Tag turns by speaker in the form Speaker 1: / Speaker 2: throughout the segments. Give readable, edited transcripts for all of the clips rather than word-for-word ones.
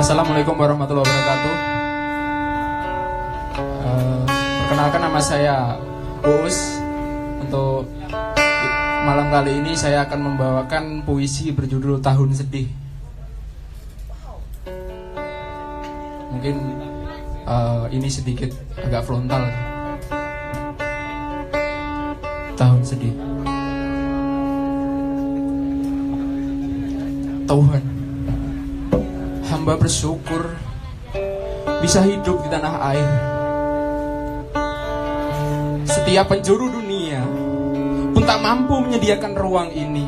Speaker 1: Assalamualaikum warahmatullahi wabarakatuh. Perkenalkan, nama saya Uus. Untuk malam kali ini saya akan membawakan puisi berjudul Tahun Sedih. Mungkin ini sedikit agak frontal. Tahun sedih. Tuhan, hamba bersyukur bisa hidup di tanah air. Setiap penjuru dunia pun tak mampu menyediakan ruang ini.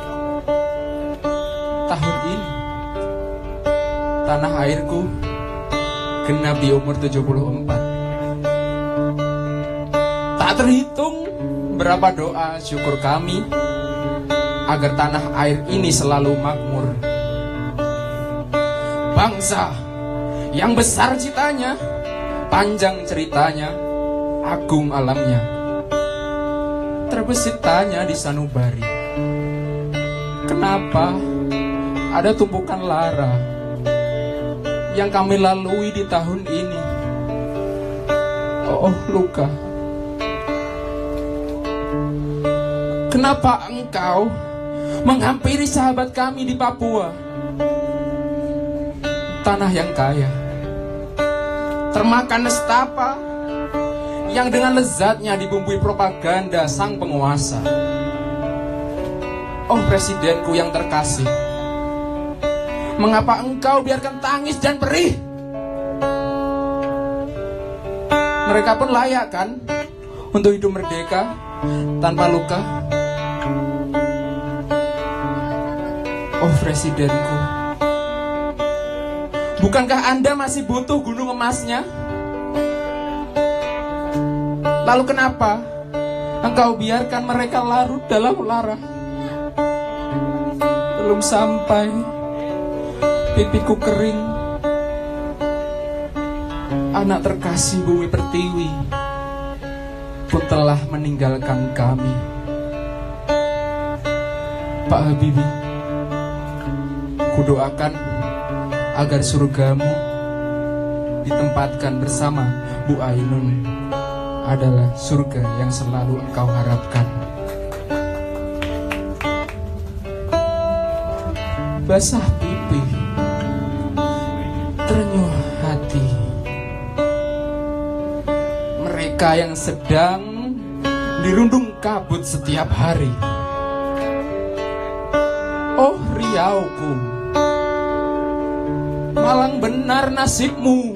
Speaker 1: Tahun ini tanah airku genap di umur 74. Tak terhitung berapa doa syukur kami agar tanah air ini selalu makmur. Bangsa yang besar citanya, panjang ceritanya, agung alamnya, terbesit tanya di sanubari. Kenapa ada tumpukan lara yang kami lalui di tahun ini? Oh luka, kenapa engkau menghampiri sahabat kami di Papua, tanah yang kaya, termakan nestapa yang dengan lezatnya dibumbui propaganda sang penguasa. Oh presidenku yang terkasih, mengapa engkau biarkan tangis dan perih? Mereka pun layak kan untuk hidup merdeka tanpa luka? Oh presidenku, bukankah Anda masih butuh gunung emasnya? Lalu kenapa engkau biarkan mereka larut dalam lara? Belum sampai pipiku kering, anak terkasih bumi pertiwi pun telah meninggalkan kami. Pak Habibie, kudoakan agar surgamu ditempatkan bersama Bu Ainun adalah surga yang selalu engkau harapkan. Basah pipi, terenyuh hati mereka yang sedang dirundung kabut setiap hari. Oh Riauku, malang benar nasibmu.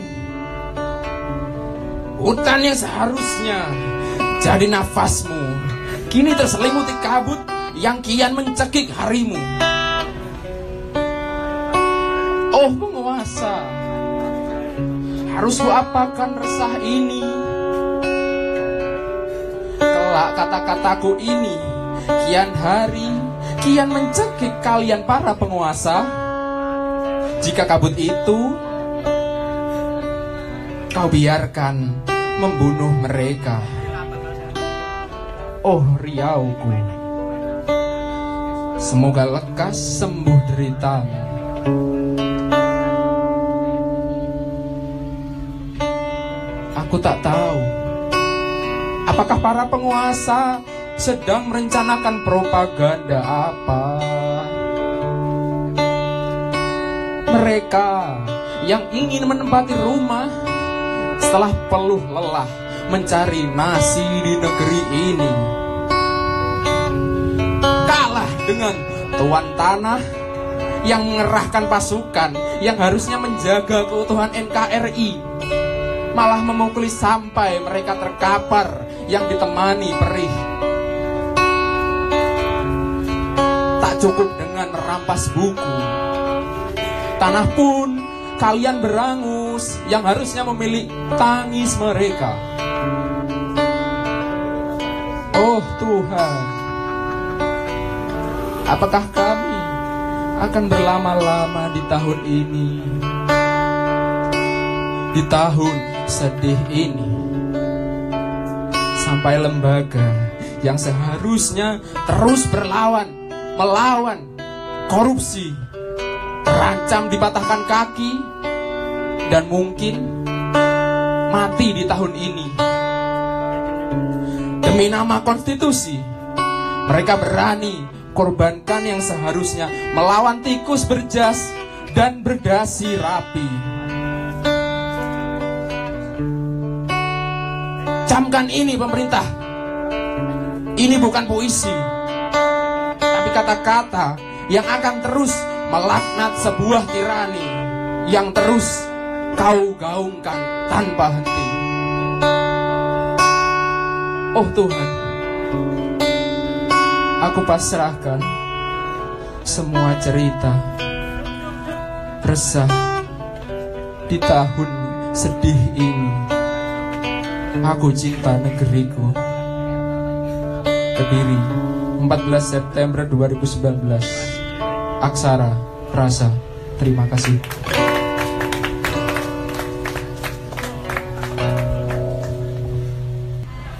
Speaker 1: Hutan yang seharusnya jadi nafasmu kini terselimuti kabut yang kian mencekik harimu. Oh penguasa, harus kuapakan resah ini? Kelak kata-kataku ini kian hari kian mencekik kalian para penguasa. Jika kabut itu kau biarkan membunuh mereka. Oh Riauku, semoga lekas sembuh deritamu. Aku tak tahu apakah para penguasa sedang merencanakan propaganda apa. Mereka yang ingin menempati rumah setelah peluh lelah mencari nasi di negeri ini, kalah dengan tuan tanah yang mengerahkan pasukan yang harusnya menjaga keutuhan NKRI, malah memukuli sampai mereka terkapar yang ditemani perih. Tak cukup dengan merampas buku, tanah pun kalian berangus yang harusnya memilih tangis mereka. Oh Tuhan, apakah kami akan berlama-lama di tahun ini, di tahun sedih ini, sampai lembaga yang seharusnya terus melawan korupsi terancam dipatahkan kaki dan mungkin mati di tahun ini. Demi nama konstitusi, mereka berani korbankan yang seharusnya melawan tikus berjas dan berdasi rapi. Camkan ini pemerintah. Ini bukan puisi, tapi kata-kata yang akan terus melaknat sebuah tirani yang terus kau gaungkan tanpa henti. Oh Tuhan, aku pasrahkan semua cerita resah di tahun sedih ini. Aku cinta negeriku. Kediri, 14 September 2019. Aksara Rasa. Terima kasih.